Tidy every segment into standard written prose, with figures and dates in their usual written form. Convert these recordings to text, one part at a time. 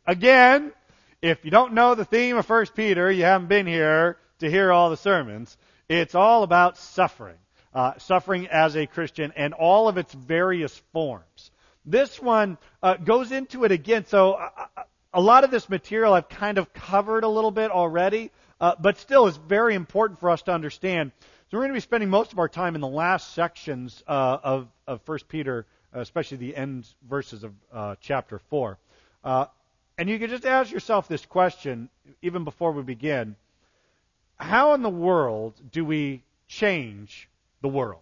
Again, if you don't know the theme of 1 Peter, you haven't been here to hear all the sermons. It's all about suffering. Suffering as a Christian and all of its various forms. This one goes into it again. So a lot of this material I've kind of covered a little bit already, but still is very important for us to understand. So we're going to be spending most of our time in the last sections of 1 Peter, especially the end verses of chapter 4. And you can just ask yourself this question, even before we begin. How in the world do we change the world?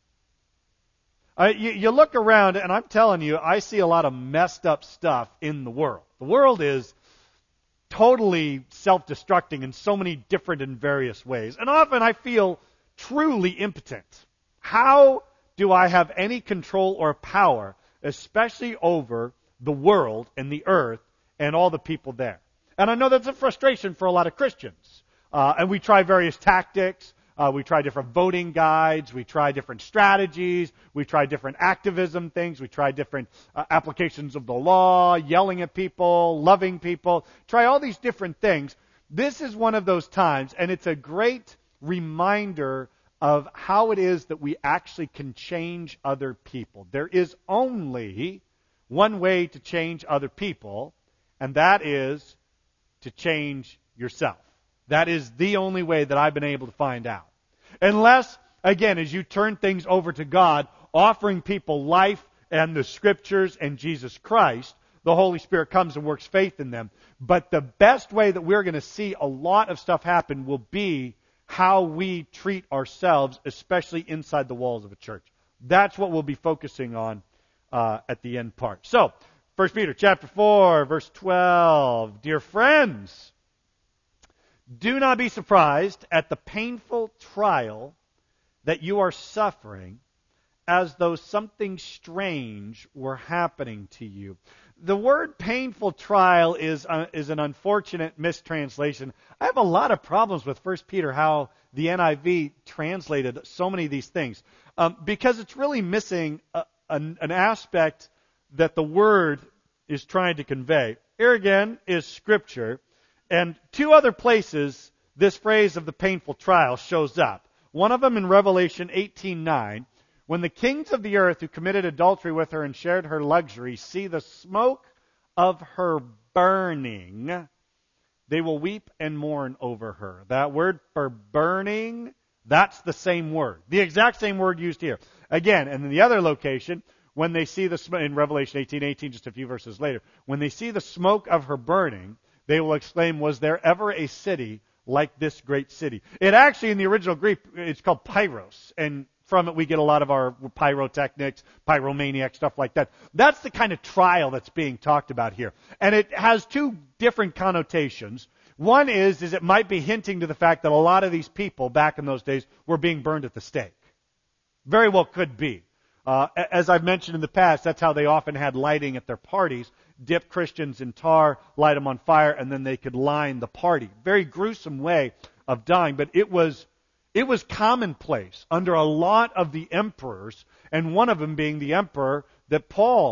You look around, and I'm telling you, I see a lot of messed up stuff in the world. The world is totally self-destructing in so many different and various ways. And often I feel truly impotent. How do I have any control or power, especially over the world and the earth and all the people there? And I know that's a frustration for a lot of Christians. And we try various tactics. We try different voting guides. We try different strategies. We try different activism things. We try different applications of the law, yelling at people, loving people. Try all these different things. This is one of those times, and it's a great reminder of how it is that we actually can change other people. There is only one way to change other people, and that is to change yourself. That is the only way that I've been able to find out. Unless, again, as you turn things over to God, offering people life and the Scriptures and Jesus Christ, the Holy Spirit comes and works faith in them. But the best way that we're going to see a lot of stuff happen will be how we treat ourselves, especially inside the walls of a church. That's what we'll be focusing on at the end part. So, 1 Peter chapter 4, verse 12. Dear friends, do not be surprised at the painful trial that you are suffering, as though something strange were happening to you. The word painful trial is an unfortunate mistranslation. I have a lot of problems with 1 Peter, how the NIV translated so many of these things, because it's really missing an aspect that the word is trying to convey. Here again is Scripture. And two other places this phrase of the painful trial shows up. One of them in Revelation 18:9, when the kings of the earth who committed adultery with her and shared her luxury see the smoke of her burning, they will weep and mourn over her. That word for burning, that's the same word. The exact same word used here. Again, and in the other location, when they see the smoke, in Revelation 18:18, just a few verses later, when they see the smoke of her burning, they will exclaim, was there ever a city like this great city? It actually, in the original Greek, it's called pyros. And from it, we get a lot of our pyrotechnics, pyromaniac, stuff like that. That's the kind of trial that's being talked about here. And it has two different connotations. One is it might be hinting to the fact that a lot of these people back in those days were being burned at the stake. Very well could be. As I've mentioned in the past, that's how they often had lighting at their parties. Dip Christians in tar, light them on fire, and then they could line the party. Very gruesome way of dying, but it was commonplace under a lot of the emperors, and one of them being the emperor that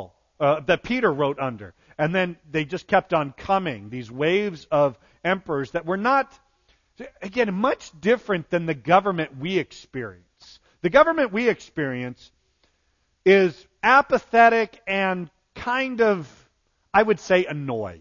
Peter wrote under. And then they just kept on coming, these waves of emperors that were not, again, much different than the government we experience. The government we experience is apathetic and kind of, I would say, annoyed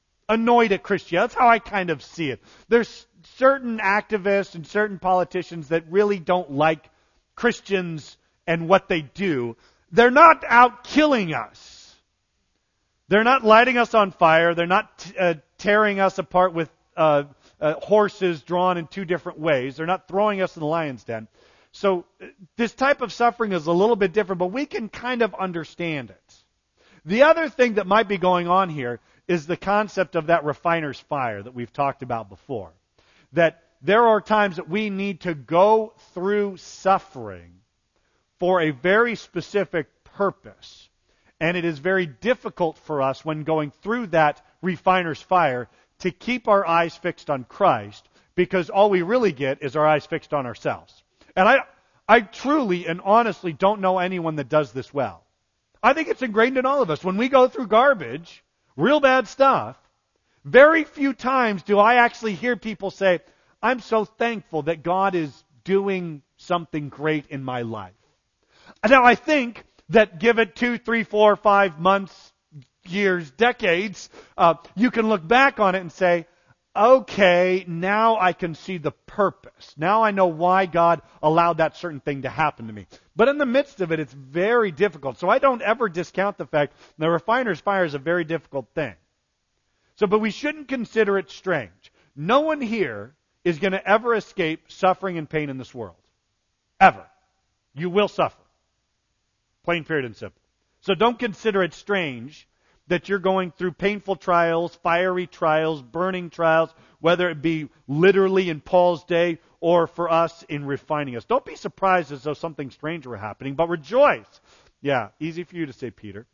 at Christianity. That's how I kind of see it. There's certain activists and certain politicians that really don't like Christians and what they do. They're not out killing us. They're not lighting us on fire. They're not tearing us apart with horses drawn in two different ways. They're not throwing us in the lion's den. So this type of suffering is a little bit different, but we can kind of understand it. The other thing that might be going on here is the concept of that refiner's fire that we've talked about before. That there are times that we need to go through suffering for a very specific purpose. And it is very difficult for us when going through that refiner's fire to keep our eyes fixed on Christ, because all we really get is our eyes fixed on ourselves. And I truly and honestly don't know anyone that does this well. I think it's ingrained in all of us. When we go through garbage, real bad stuff, Very few times do I actually hear people say, I'm so thankful that God is doing something great in my life. Now I think that give it 2, 3, 4, 5 months, years, decades, you can look back on it and say, okay, now I can see the purpose. Now I know why God allowed that certain thing to happen to me. But in the midst of it, it's very difficult. So I don't ever discount the fact the refiner's fire is a very difficult thing. But we shouldn't consider it strange. No one here is going to ever escape suffering and pain in this world. Ever. You will suffer. Plain, period, and simple. So don't consider it strange that you're going through painful trials, fiery trials, burning trials, whether it be literally in Paul's day or for us in refining us. Don't be surprised as though something strange were happening, but rejoice. Yeah, easy for you to say, Peter.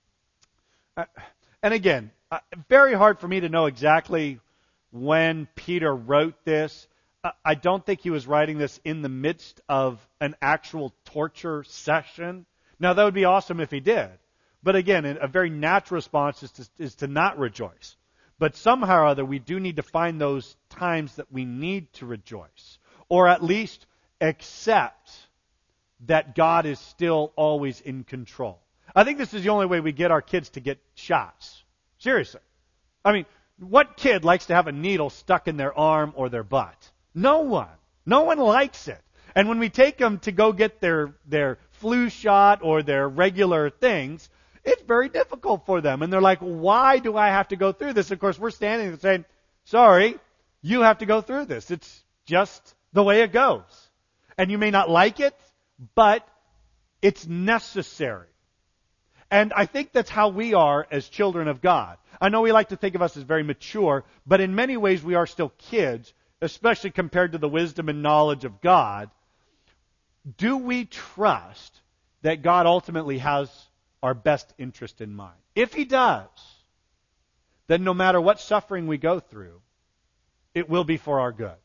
And again, very hard for me to know exactly when Peter wrote this. I don't think he was writing this in the midst of an actual torture session. Now, that would be awesome if he did. But again, a very natural response is to not rejoice. But somehow or other, we do need to find those times that we need to rejoice. Or at least accept that God is still always in control. I think this is the only way we get our kids to get shots. Seriously. I mean, what kid likes to have a needle stuck in their arm or their butt? No one. No one likes it. And when we take them to go get their flu shot or their regular things, it's very difficult for them. And they're like, why do I have to go through this? Of course, we're standing there saying, sorry, you have to go through this. It's just the way it goes. And you may not like it, but it's necessary. And I think that's how we are as children of God. I know we like to think of us as very mature, but in many ways we are still kids, especially compared to the wisdom and knowledge of God. Do we trust that God ultimately has our best interest in mind? If He does, then no matter what suffering we go through, it will be for our good.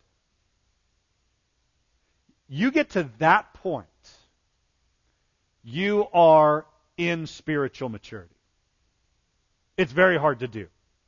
You get to that point, you are in spiritual maturity. It's very hard to do.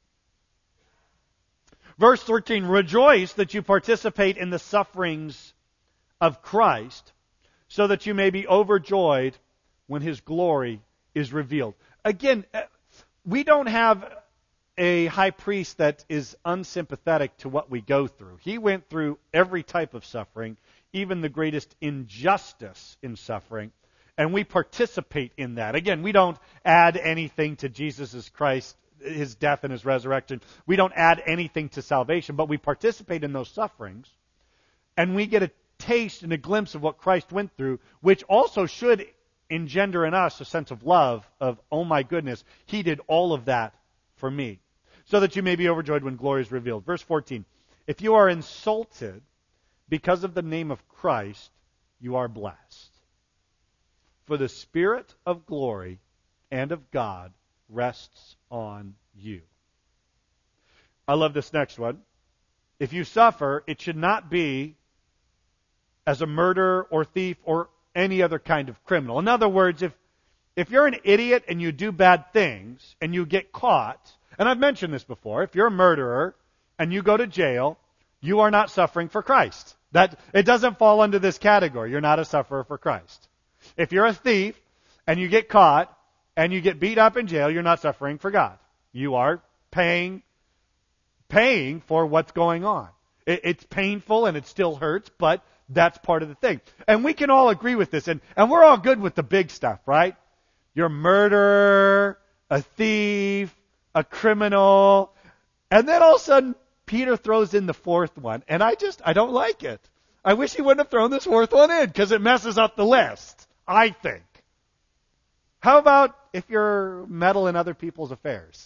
Verse 13, rejoice that you participate in the sufferings of Christ, so that you may be overjoyed when His glory is revealed. Again, we don't have a high priest that is unsympathetic to what we go through. He went through every type of suffering, even the greatest injustice in suffering, and we participate in that. Again, we don't add anything to Jesus Christ, His death and His resurrection. We don't add anything to salvation, but we participate in those sufferings, and we get a taste and a glimpse of what Christ went through, which also should engender in us a sense of love of, oh my goodness, He did all of that for me, so that you may be overjoyed when glory is revealed. Verse 14, if you are insulted because of the name of Christ, you are blessed. For the Spirit of glory and of God rests on you. I love this next one. If you suffer, it should not be as a murderer or thief or any other kind of criminal. In other words, if you're an idiot and you do bad things and you get caught, and I've mentioned this before, if you're a murderer and you go to jail, you are not suffering for Christ. It doesn't fall under this category. You're not a sufferer for Christ. If you're a thief and you get caught and you get beat up in jail, you're not suffering for God. You are paying for what's going on. It's painful and it still hurts, but that's part of the thing. And we can all agree with this, and we're all good with the big stuff, right? You're a murderer, a thief, a criminal, and then all of a sudden Peter throws in the fourth one, and I don't like it. I wish he wouldn't have thrown this fourth one in, because it messes up the list, I think. How about if you're meddling in other people's affairs?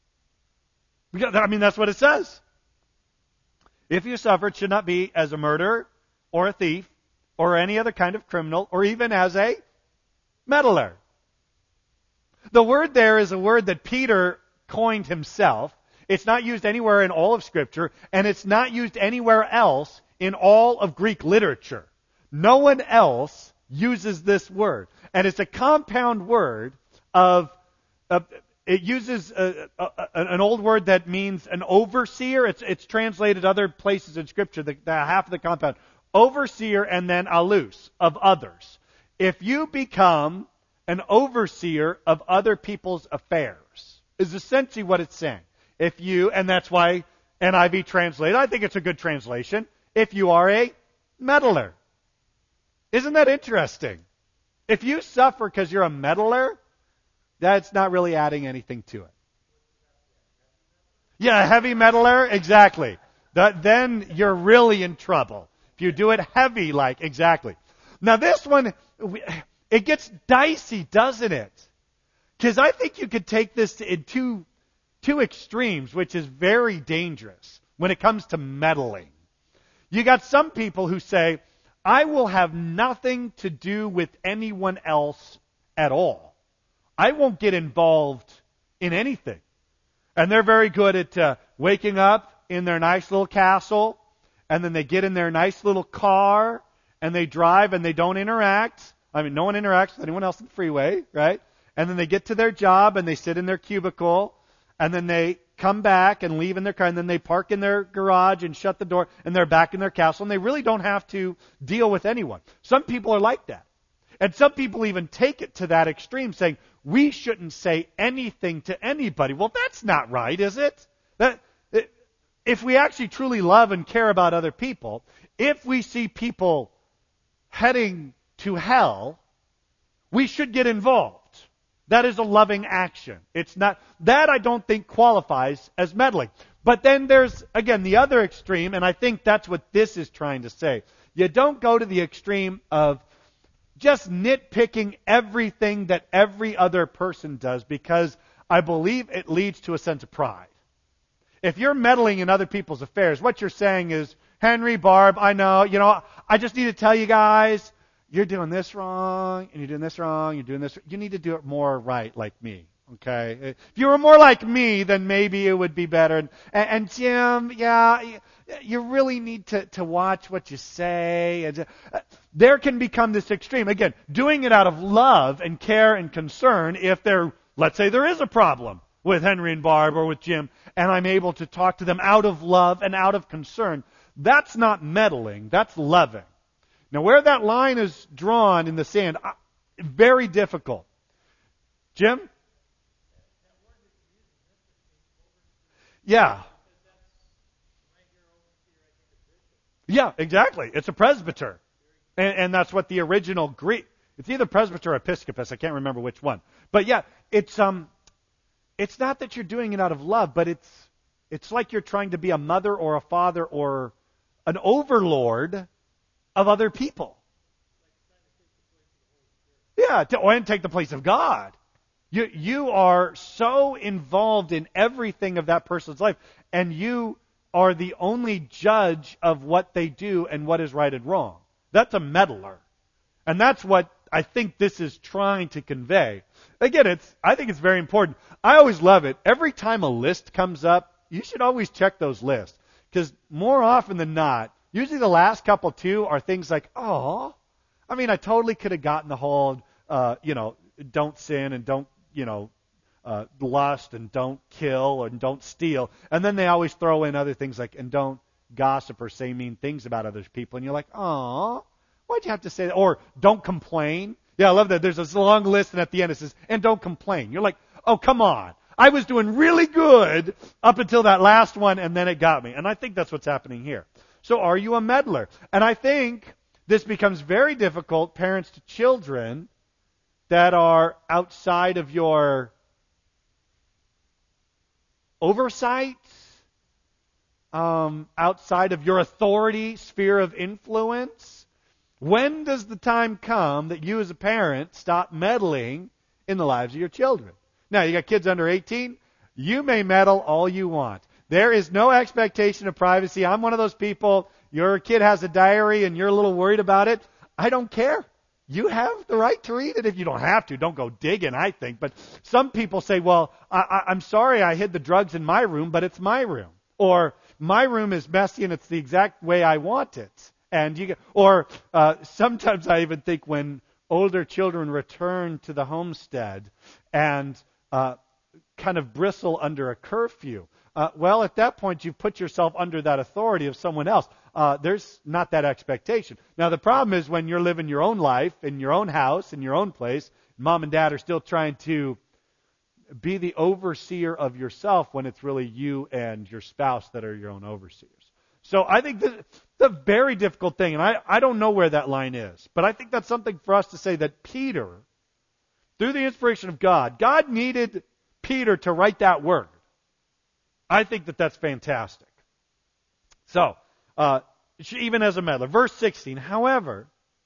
I mean, that's what it says. If you suffer, it should not be as a murderer or a thief or any other kind of criminal or even as a meddler. The word there is a word that Peter coined himself. It's not used anywhere in all of Scripture, and it's not used anywhere else in all of Greek literature. No one else uses this word. And it's a compound word it uses an old word that means an overseer. It's translated other places in Scripture, the half of the compound. Overseer and then alus, of others. If you become an overseer of other people's affairs, is essentially what it's saying. If you, and that's why NIV translated, I think it's a good translation, if you are a meddler. Isn't that interesting? If you suffer because you're a meddler, that's not really adding anything to it. Yeah, a heavy meddler, exactly. Then you're really in trouble. If you do it heavy, like, exactly. Now this one, it gets dicey, doesn't it? Because I think you could take this in two extremes, which is very dangerous when it comes to meddling. You got some people who say, I will have nothing to do with anyone else at all. I won't get involved in anything. And they're very good at waking up in their nice little castle, and then they get in their nice little car, and they drive, and they don't interact. I mean, no one interacts with anyone else on the freeway, right? And then they get to their job, and they sit in their cubicle, and then they come back and leave in their car, and then they park in their garage and shut the door, and they're back in their castle, and they really don't have to deal with anyone. Some people are like that. And some people even take it to that extreme, saying, we shouldn't say anything to anybody. Well, that's not right, is it? If we actually truly love and care about other people, if we see people heading to hell, we should get involved. That is a loving action. It's not, that I don't think qualifies as meddling. But then there's, again, the other extreme, and I think that's what this is trying to say. You don't go to the extreme of just nitpicking everything that every other person does, because I believe it leads to a sense of pride. If you're meddling in other people's affairs, what you're saying is, Henry, Barb, I know, I just need to tell you guys, you're doing this wrong, and you're doing this wrong, you're doing this. You need to do it more right like me, okay? If you were more like me, then maybe it would be better. And Jim, yeah, you really need to watch what you say. And there can become this extreme. Again, doing it out of love and care and concern if let's say there is a problem with Henry and Barb or with Jim, and I'm able to talk to them out of love and out of concern. That's not meddling, that's loving. Now, where that line is drawn in the sand, very difficult. Jim? Yeah. Yeah, exactly. It's a presbyter. And that's what the original Greek, it's either presbyter or episcopus, I can't remember which one. But yeah, it's not that you're doing it out of love, but it's like you're trying to be a mother or a father or an overlord of other people. Yeah, and take the place of God. You are so involved in everything of that person's life, and you are the only judge of what they do and what is right and wrong. That's a meddler. And that's what I think this is trying to convey. Again, I think it's very important. I always love it. Every time a list comes up, you should always check those lists. Because more often than not, usually the last couple too are things like, oh, I mean, I totally could have gotten the whole, don't sin and don't, lust and don't kill and don't steal. And then they always throw in other things like, and don't gossip or say mean things about other people. And you're like, oh, why'd you have to say that? Or don't complain. Yeah, I love that. There's this long list, and at the end it says, and don't complain. You're like, oh, come on. I was doing really good up until that last one, and then it got me. And I think that's what's happening here. So are you a meddler? And I think this becomes very difficult, parents to children that are outside of your oversight, outside of your authority, sphere of influence. When does the time come that you as a parent stop meddling in the lives of your children? Now, you got kids under 18, you may meddle all you want. There is no expectation of privacy. I'm one of those people, your kid has a diary and you're a little worried about it. I don't care. You have the right to read it if you don't have to. Don't go digging, I think. But some people say, well, I'm sorry I hid the drugs in my room, but it's my room. Or my room is messy and it's the exact way I want it. And sometimes I even think when older children return to the homestead and kind of bristle under a curfew. Well, at that point, you've put yourself under that authority of someone else. There's not that expectation. Now, the problem is when you're living your own life, in your own house, in your own place, mom and dad are still trying to be the overseer of yourself when it's really you and your spouse that are your own overseers. So I think that's a very difficult thing, and I don't know where that line is. But I think that's something for us to say that Peter, through the inspiration of God needed Peter to write that word. I think that that's fantastic. So, even as a meddler. Verse 16, however,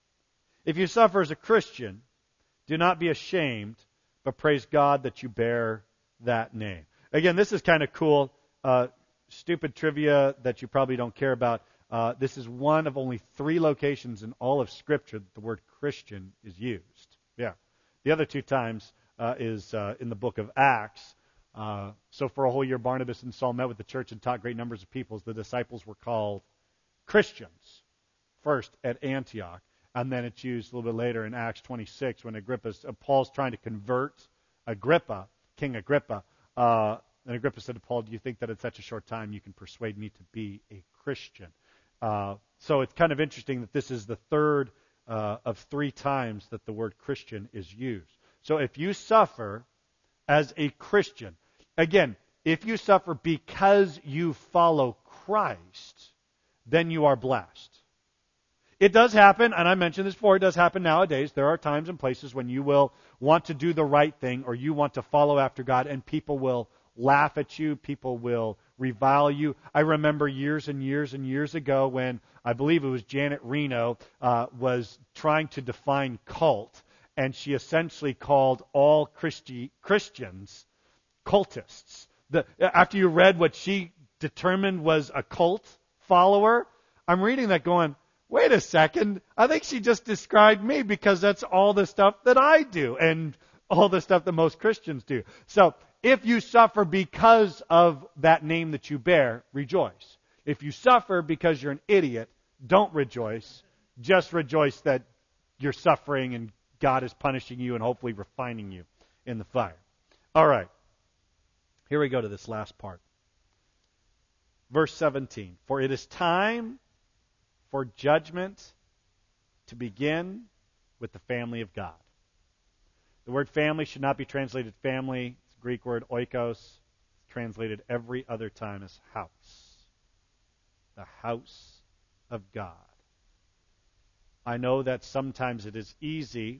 if you suffer as a Christian, do not be ashamed, but praise God that you bear that name. Again, this is kind of cool. Stupid trivia that you probably don't care about. This is one of only 3 locations in all of Scripture that the word Christian is used. Yeah. The other 2 times is in the book of Acts. So for a whole year, Barnabas and Saul met with the church and taught great numbers of people. The disciples were called Christians first at Antioch. And then it's used a little bit later in Acts 26 when Paul's trying to convert Agrippa, King Agrippa. And Agrippa said to Paul, do you think that in such a short time you can persuade me to be a Christian? So it's kind of interesting that this is the third of 3 times that the word Christian is used. So if you suffer as a Christian, again, if you suffer because you follow Christ, then you are blessed. It does happen, and I mentioned this before, it does happen nowadays. There are times and places when you will want to do the right thing or you want to follow after God, and people will laugh at you, people will revile you. I remember years and years and years ago when I believe it was Janet Reno was trying to define cult, and she essentially called all Christians cultists. After you read what she determined was a cult follower, I'm reading that going, wait a second, I think she just described me because that's all the stuff that I do and all the stuff that most Christians do. So if you suffer because of that name that you bear, rejoice. If you suffer because you're an idiot, don't rejoice. Just rejoice that you're suffering and God is punishing you and hopefully refining you in the fire. All right. Here we go to this last part. Verse 17. For it is time for judgment to begin with the family of God. The word family should not be translated family. It's the Greek word oikos. It's translated every other time as house. The house of God. I know that sometimes it is easy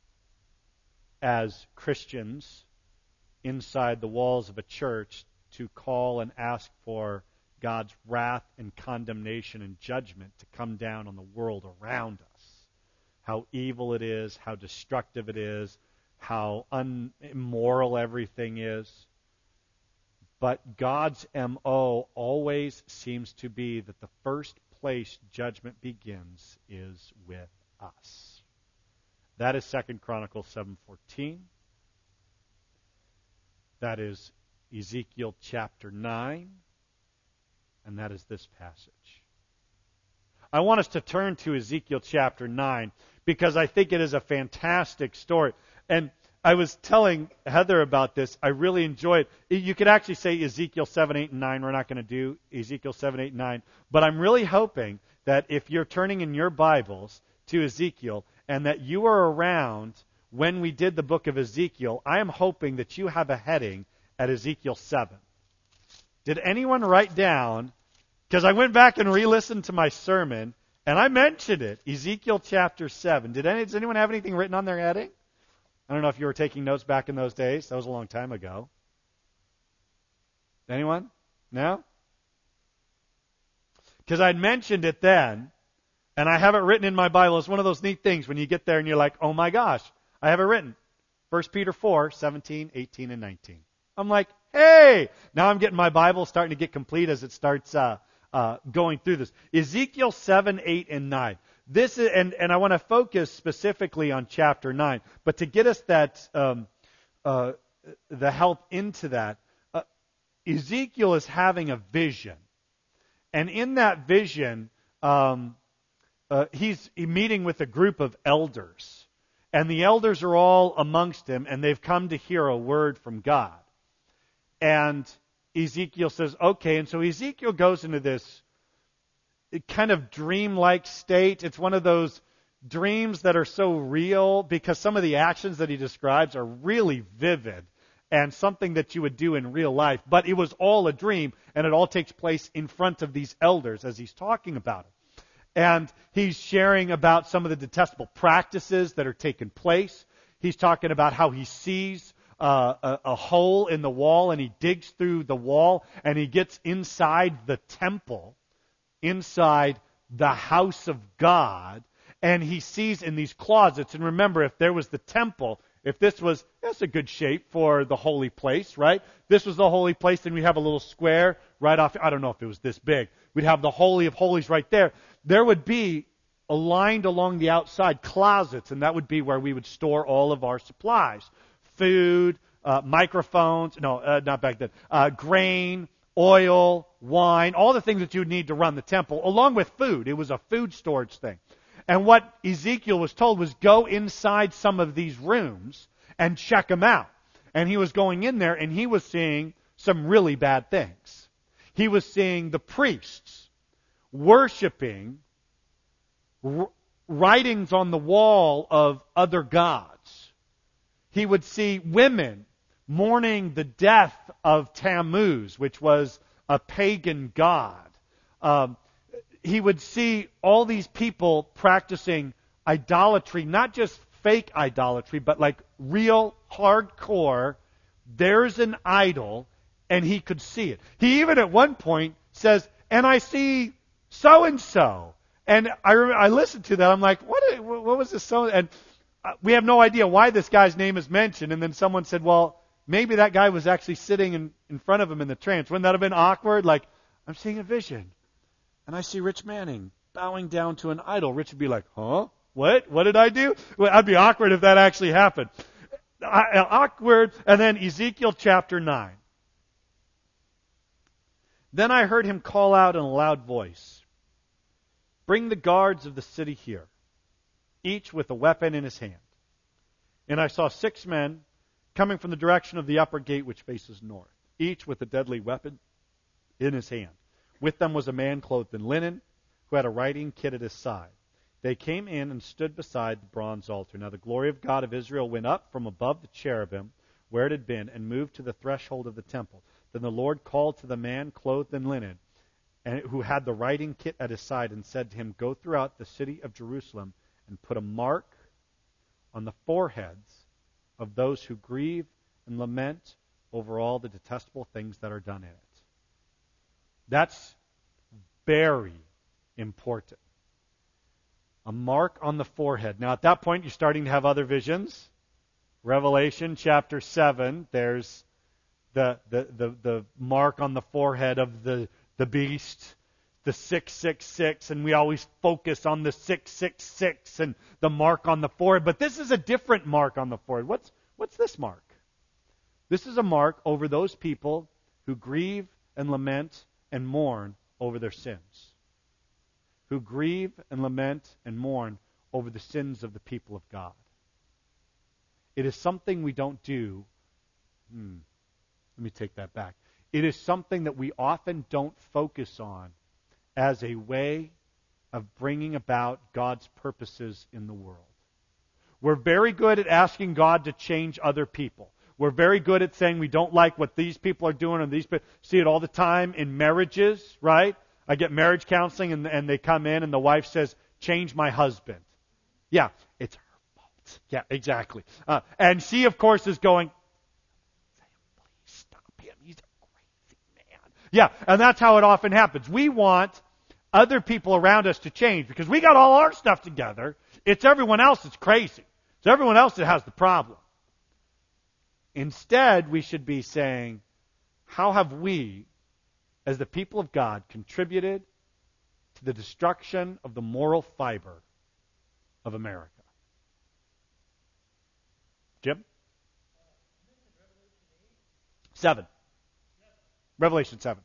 as Christians inside the walls of a church to call and ask for God's wrath and condemnation and judgment to come down on the world around us. How evil it is, how destructive it is, how immoral everything is. But God's M.O. always seems to be that the first place judgment begins is with us. That is 2 Chronicles 7:14. That is Ezekiel chapter 9. And that is this passage. I want us to turn to Ezekiel chapter 9 because I think it is a fantastic story. And I was telling Heather about this. I really enjoy it. You could actually say Ezekiel 7, 8, and 9. We're not going to do Ezekiel 7, 8, and 9. But I'm really hoping that if you're turning in your Bibles to Ezekiel and that you were around when we did the book of Ezekiel, I am hoping that you have a heading at Ezekiel 7. Did anyone write down, because I went back and re-listened to my sermon, and I mentioned it, Ezekiel chapter 7. Does anyone have anything written on their heading? I don't know if you were taking notes back in those days. That was a long time ago. Anyone? No? Because I'd mentioned it then, and I have it written in my Bible. It's one of those neat things when you get there and you're like, oh my gosh, I have it written. 1 Peter 4, 17, 18, and 19. I'm like, hey! Now I'm getting my Bible starting to get complete as it starts going through this. Ezekiel 7, 8, and 9. This is, and I want to focus specifically on chapter 9. But to get us that the help into that, Ezekiel is having a vision. And in that vision, he's meeting with a group of elders. And the elders are all amongst him, and they've come to hear a word from God. And Ezekiel says, okay. And so Ezekiel goes into this kind of dreamlike state. It's one of those dreams that are so real because some of the actions that he describes are really vivid and something that you would do in real life. But it was all a dream, and it all takes place in front of these elders as he's talking about it. And he's sharing about some of the detestable practices that are taking place. He's talking about how he sees a hole in the wall, and he digs through the wall, and he gets inside the temple, inside the house of God, and he sees in these closets. And remember, if there was the temple, if this was, that's a good shape for the holy place, right? This was the holy place, and we have a little square right off. I don't know if it was this big. We'd have the Holy of Holies right there. There would be aligned along the outside closets, and that would be where we would store all of our supplies. Food, microphones, not back then, grain, oil, wine, all the things that you would need to run the temple, along with food. It was a food storage thing. And what Ezekiel was told was go inside some of these rooms and check them out. And he was going in there, and he was seeing some really bad things. He was seeing the priests worshiping writings on the wall of other gods. He would see women mourning the death of Tammuz, which was a pagan god. He would see all these people practicing idolatry, not just fake idolatry, but like real hardcore. There's an idol, and he could see it. He even at one point says, and I see so-and-so. And I listened to that. I'm like, what was this so? And we have no idea why this guy's name is mentioned. And then someone said, well, maybe that guy was actually sitting in front of him in the trance. Wouldn't that have been awkward? Like, I'm seeing a vision, and I see Rich Manning bowing down to an idol. Rich would be like, huh? What? What did I do? Well, I'd be awkward if that actually happened. Awkward. And then Ezekiel chapter 9. Then I heard him call out in a loud voice, bring the guards of the city here, each with a weapon in his hand. And I saw 6 men coming from the direction of the upper gate which faces north, each with a deadly weapon in his hand. With them was a man clothed in linen, who had a writing kit at his side. They came in and stood beside the bronze altar. Now the glory of God of Israel went up from above the cherubim, where it had been, and moved to the threshold of the temple. Then the Lord called to the man clothed in linen, and who had the writing kit at his side, and said to him, go throughout the city of Jerusalem, and put a mark on the foreheads of those who grieve and lament over all the detestable things that are done in it. That's very important. A mark on the forehead. Now at that point you're starting to have other visions. Revelation chapter 7, there's the mark on the forehead of the beast, the 666, and we always focus on the 666 and the mark on the forehead. But this is a different mark on the forehead. What's this mark? This is a mark over those people who grieve and lament and mourn over their sins. Who grieve and lament and mourn over the sins of the people of God. It is something we don't do. Let me take that back. It is something that we often don't focus on as a way of bringing about God's purposes in the world. We're very good at asking God to change other people. We're very good at saying we don't like what these people are doing, and these people see it all the time in marriages, right? I get marriage counseling, and they come in, and the wife says, change my husband. Yeah, it's her fault. Yeah, exactly. And she, of course, is going, please stop him. He's a crazy man. Yeah, and that's how it often happens. We want other people around us to change because we got all our stuff together. It's everyone else that's crazy. It's everyone else that has the problem. Instead, we should be saying, how have we, as the people of God, contributed to the destruction of the moral fiber of America? Jim? 7. Revelation 7.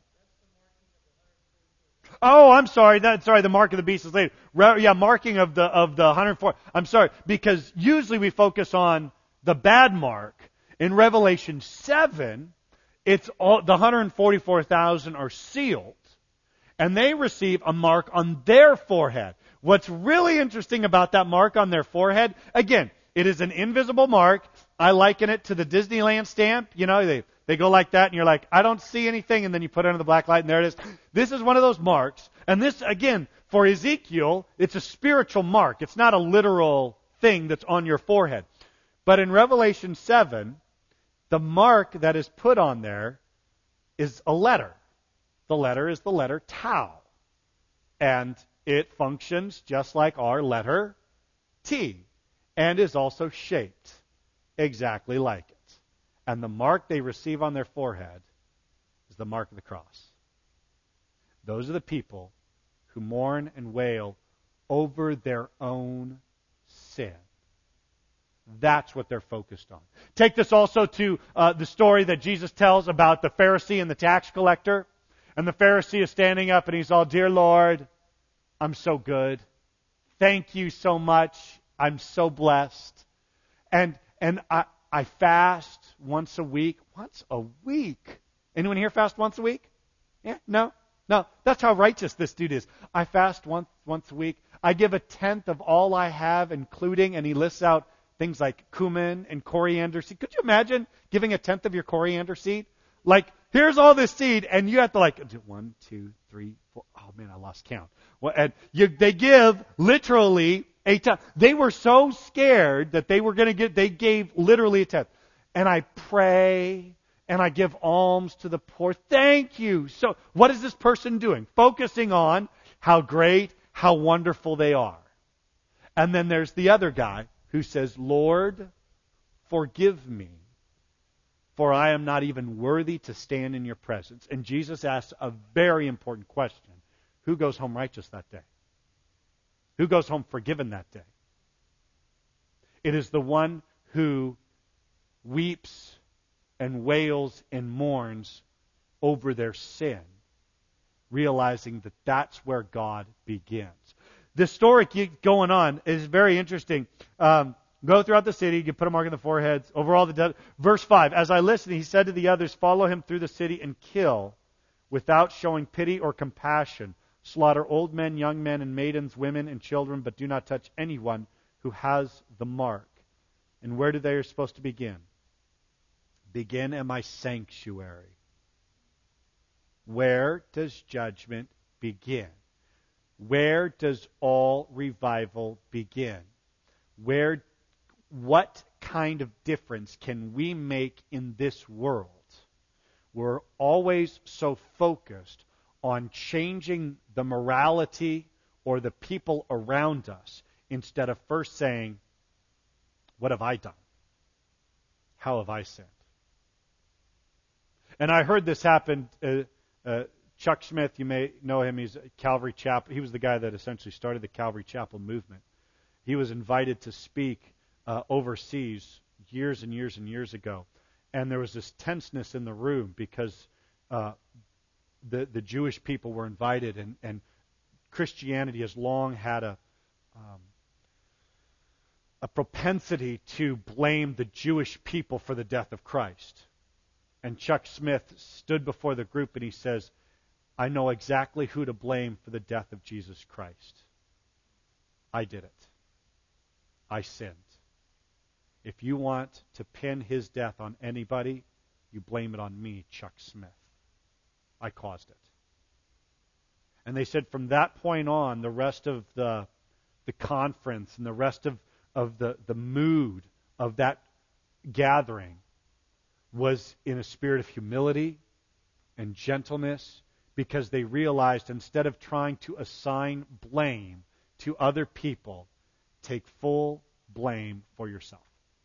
Oh, I'm sorry. The mark of the beast is later. Marking of the 104. I'm sorry, because usually we focus on the bad mark. In Revelation 7, it's all, the 144,000 are sealed, and they receive a mark on their forehead. What's really interesting about that mark on their forehead, again, it is an invisible mark. I liken it to the Disneyland stamp. You know, they go like that, and you're like, I don't see anything, and then you put it under the black light, and there it is. This is one of those marks. And this, again, for Ezekiel, it's a spiritual mark. It's not a literal thing that's on your forehead. But in Revelation 7, the mark that is put on there is a letter. The letter is the letter Tau. And it functions just like our letter T, and is also shaped exactly like it. And the mark they receive on their forehead is the mark of the cross. Those are the people who mourn and wail over their own sin. That's what they're focused on. Take this also to the story that Jesus tells about the Pharisee and the tax collector. And the Pharisee is standing up and he's all, Dear Lord, I'm so good. Thank you so much. I'm so blessed. And I fast once a week. Once a week? Anyone here fast once a week? Yeah? No? No. That's how righteous this dude is. I fast once a week. I give a tenth of all I have, including, and he lists out things like cumin and coriander seed. Could you imagine giving a tenth of your coriander seed? Like, here's all this seed, and you have to like, 1, 2, 3, 4. Oh man, I lost count. Well, and they give literally a tenth. They were so scared that they gave literally a tenth. And I pray, and I give alms to the poor. Thank you. So, what is this person doing? Focusing on how great, how wonderful they are. And then there's the other guy who says, Lord, forgive me, for I am not even worthy to stand in your presence. And Jesus asks a very important question. Who goes home righteous that day? Who goes home forgiven that day? It is the one who weeps and wails and mourns over their sin, realizing that that's where God begins. This story keeps going on. It's very interesting. Go throughout the city, you put a mark on the foreheads, over all the dead. Verse 5, as I listened, he said to the others, follow him through the city and kill, without showing pity or compassion. Slaughter old men, young men, and maidens, women, and children, but do not touch anyone who has the mark. And where do they are supposed to begin? Begin in my sanctuary. Where does judgment begin? Where does all revival begin? What kind of difference can we make in this world? We're always so focused on changing the morality or the people around us instead of first saying, what have I done? How have I sinned? And I heard this happen. Chuck Smith, you may know him. He's at Calvary Chapel. He was the guy that essentially started the Calvary Chapel movement. He was invited to speak overseas years and years and years ago. And there was this tenseness in the room because the Jewish people were invited, and Christianity has long had a propensity to blame the Jewish people for the death of Christ. And Chuck Smith stood before the group and he says, I know exactly who to blame for the death of Jesus Christ. I did it. I sinned. If you want to pin his death on anybody, you blame it on me, Chuck Smith. I caused it. And they said from that point on, the rest of the conference and the rest of the mood of that gathering was in a spirit of humility and gentleness, because they realized instead of trying to assign blame to other people, take full blame for yourself.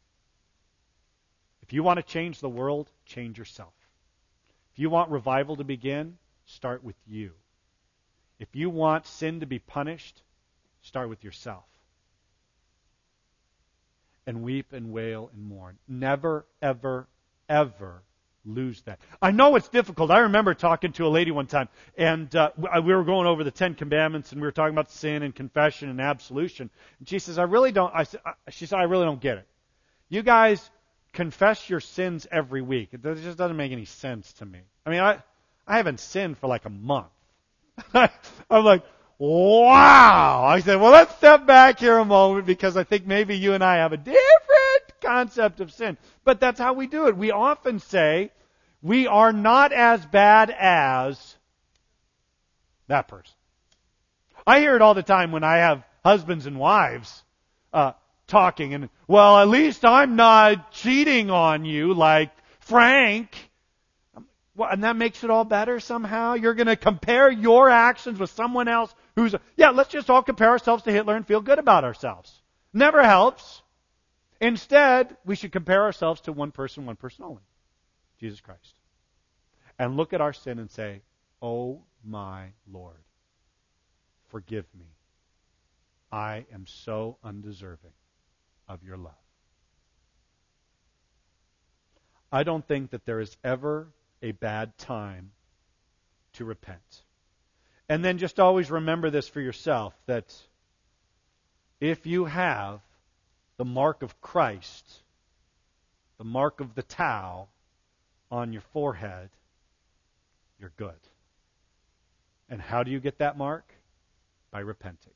If you want to change the world, change yourself. If you want revival to begin, start with you. If you want sin to be punished, start with yourself. And weep and wail and mourn. Never, ever, ever lose that. I know it's difficult. I remember talking to a lady one time, and we were going over the 10 Commandments, and we were talking about sin and confession and absolution. And she says, I really don't get it. You guys confess your sins every week. It just doesn't make any sense to me. I mean, I haven't sinned for like a month. I'm like, wow. I said, well, let's step back here a moment because I think maybe you and I have a different concept of sin. But that's how we do it. We often say we are not as bad as that person. I hear it all the time when I have husbands and wives talking, and, well, at least I'm not cheating on you like Frank. Well, and that makes it all better somehow? You're going to compare your actions with someone else who's... let's just all compare ourselves to Hitler and feel good about ourselves. Never helps. Instead, we should compare ourselves to one person only. Jesus Christ. And look at our sin and say, oh my Lord, forgive me. I am so undeserving of your love. I don't think that there is ever a bad time to repent. And then just always remember this for yourself, that if you have the mark of Christ, the mark of the tau on your forehead, you're good. And how do you get that mark? By repenting.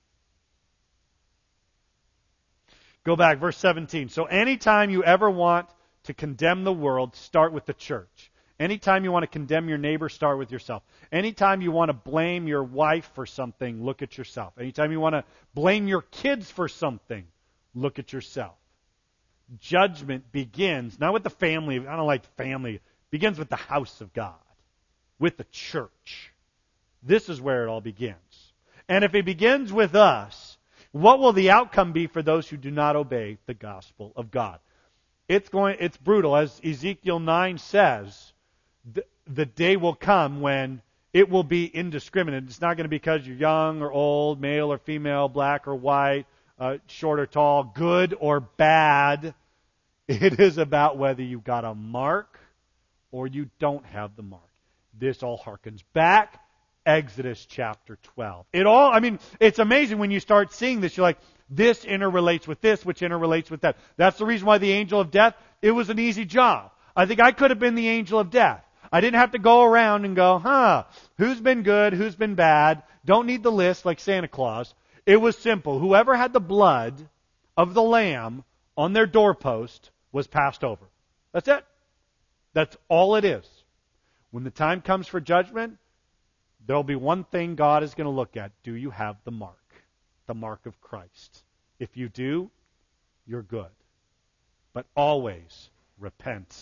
Go back, verse 17. So anytime you ever want to condemn the world, start with the church. Anytime you want to condemn your neighbor, start with yourself. Anytime you want to blame your wife for something, look at yourself. Anytime you want to blame your kids for something, look at yourself. Judgment begins, not with the family, I don't like family, begins with the house of God, with the church. This is where it all begins. And if it begins with us, what will the outcome be for those who do not obey the gospel of God? It's brutal. As Ezekiel 9 says, the day will come when it will be indiscriminate. It's not going to be because you're young or old, male or female, black or white, short or tall, good or bad. It is about whether you got a mark or you don't have the mark. This all harkens back. Exodus chapter 12. It's amazing when you start seeing this. You're like, this interrelates with this, which interrelates with that. That's the reason why the angel of death, it was an easy job. I think I could have been the angel of death. I didn't have to go around and go, who's been good, who's been bad. Don't need the list like Santa Claus. It was simple. Whoever had the blood of the lamb on their doorpost was passed over. That's it. That's all it is. When the time comes for judgment, there'll be one thing God is going to look at. Do you have the mark of Christ? If you do, you're good. But always repent.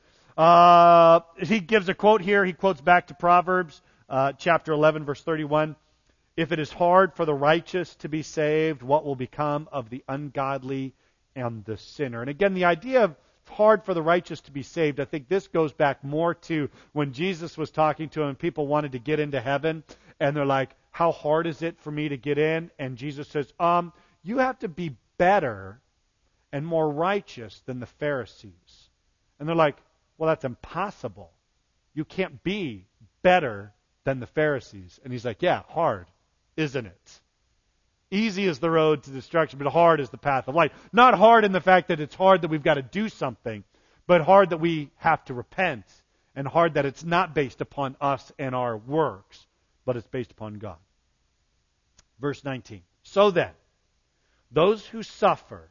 He gives a quote here. He quotes back to Proverbs chapter 11, verse 31. If it is hard for the righteous to be saved, what will become of the ungodly and the sinner? And again, the idea of hard for the righteous to be saved, I think this goes back more to when Jesus was talking to him and people wanted to get into heaven, and they're like, how hard is it for me to get in? And Jesus says, you have to be better and more righteous than the Pharisees. And they're like, well, that's impossible. You can't be better than the Pharisees. And he's like, yeah, hard, isn't it? Easy is the road to destruction, but hard is the path of life. Not hard in the fact that it's hard that we've got to do something, but hard that we have to repent, and hard that it's not based upon us and our works, but it's based upon God. Verse 19. So then, those who suffer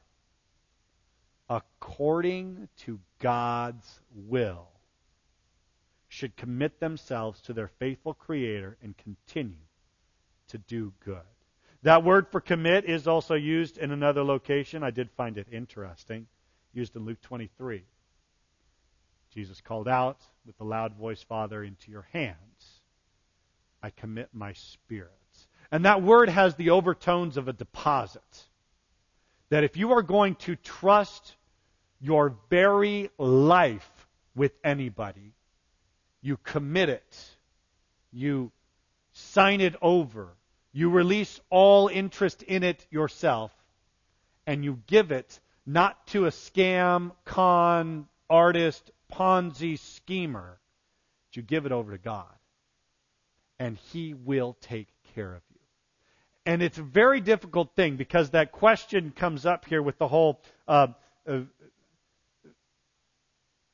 according to God's will should commit themselves to their faithful Creator and continue to do good. That word for commit is also used in another location. I did find it interesting. Used in Luke 23. Jesus called out with a loud voice, Father, into your hands I commit my spirit. And that word has the overtones of a deposit. That if you are going to trust your very life with anybody, you commit it. You sign it over. You release all interest in it yourself, and you give it not to a scam, con, artist, Ponzi schemer, but you give it over to God. And He will take care of you. And it's a very difficult thing because that question comes up here with the whole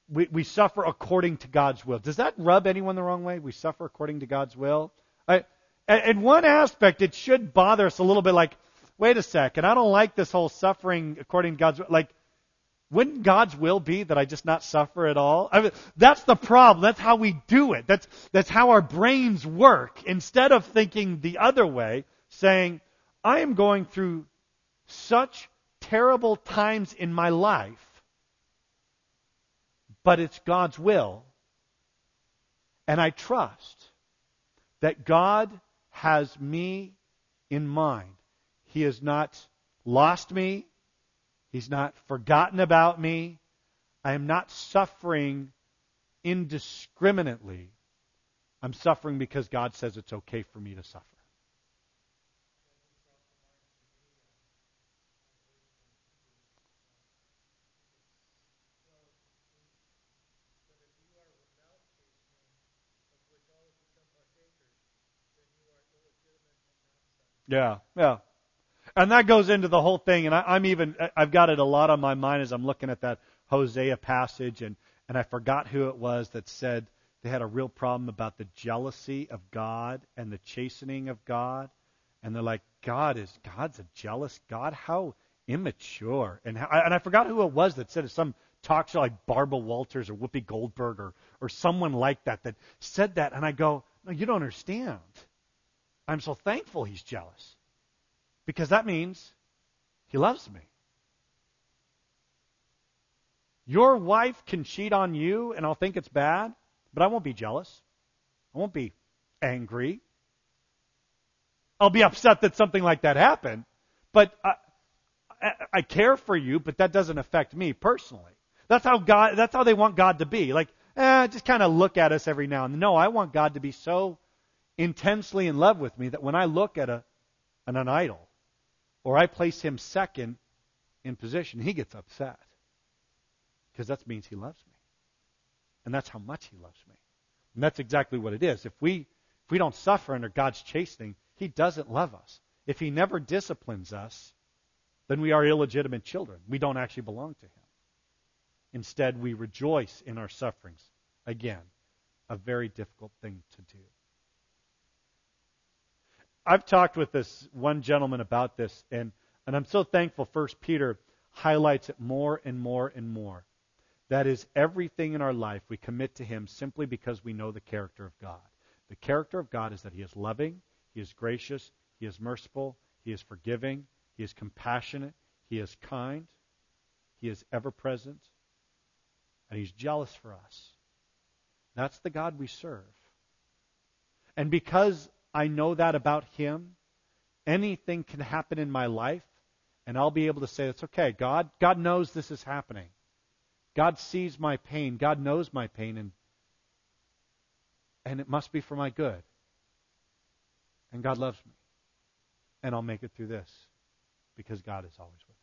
we suffer according to God's will. Does that rub anyone the wrong way? We suffer according to God's will? In one aspect, it should bother us a little bit, like, wait a second, I don't like this whole suffering according to God's will. Like, wouldn't God's will be that I just not suffer at all? I mean, that's the problem. That's how we do it. That's how our brains work. Instead of thinking the other way, saying, I am going through such terrible times in my life, but it's God's will. And I trust that God has me in mind. He has not lost me. He's not forgotten about me. I am not suffering indiscriminately. I'm suffering because God says it's okay for me to suffer. Yeah, yeah. And that goes into the whole thing, and I've got it a lot on my mind as I'm looking at that Hosea passage, and I forgot who it was that said they had a real problem about the jealousy of God and the chastening of God. And they're like, God's a jealous God? How immature. And I forgot who it was that said it, some talk show like Barbara Walters or Whoopi Goldberg or someone like that said that. And I go, no, you don't understand. I'm so thankful he's jealous. Because that means he loves me. Your wife can cheat on you and I'll think it's bad, but I won't be jealous. I won't be angry. I'll be upset that something like that happened, but I care for you, but that doesn't affect me personally. That's how they want God to be. Like, just kind of look at us every now and then. No, I want God to be so intensely in love with me that when I look at an idol, or I place him second in position, he gets upset. Because that means he loves me. And that's how much he loves me. And that's exactly what it is. If we don't suffer under God's chastening, he doesn't love us. If he never disciplines us, then we are illegitimate children. We don't actually belong to him. Instead, we rejoice in our sufferings. Again, a very difficult thing to do. I've talked with this one gentleman about this, and I'm so thankful 1 Peter highlights it more and more and more. That is, everything in our life we commit to him simply because we know the character of God. The character of God is that he is loving, he is gracious, he is merciful, he is forgiving, he is compassionate, he is kind, he is ever present, and he's jealous for us. That's the God we serve. And because I know that about him, anything can happen in my life, and I'll be able to say, it's okay. God knows this is happening. God sees my pain. God knows my pain, and it must be for my good. And God loves me. And I'll make it through this because God is always with me.